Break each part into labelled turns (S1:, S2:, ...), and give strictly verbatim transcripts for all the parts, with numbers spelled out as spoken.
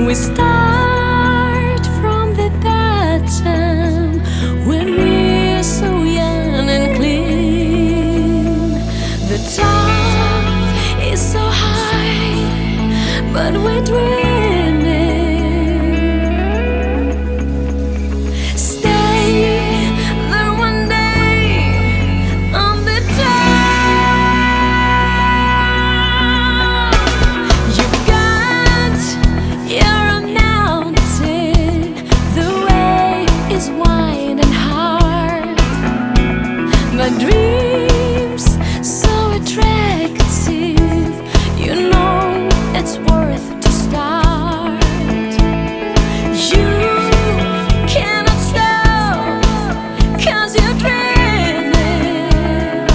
S1: we start from the bottom when we're so young and clean. The top is so high, but we're dreaming. Stay there one day on the top. You've got your own mountain. The way is wide and hard, but dreams so attractive. You know it's worth to start. You cannot stop, 'cause you're dreaming.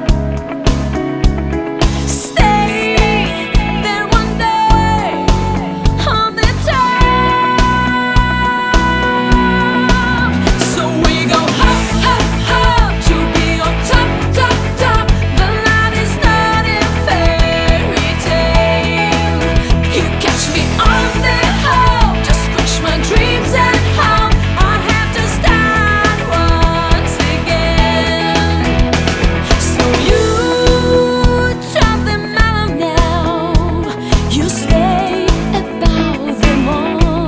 S1: Stay there one day on the top. So we go up, up, up to be on top, top, top. The line is not a fairy tale. You catch me on the hop, just push my dreams and hope. I have to start once again. So you top the mountain now, you stay above them all.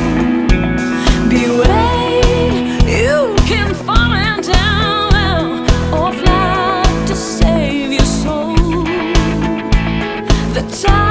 S1: Beware, you can fall down or fly to save your soul. The time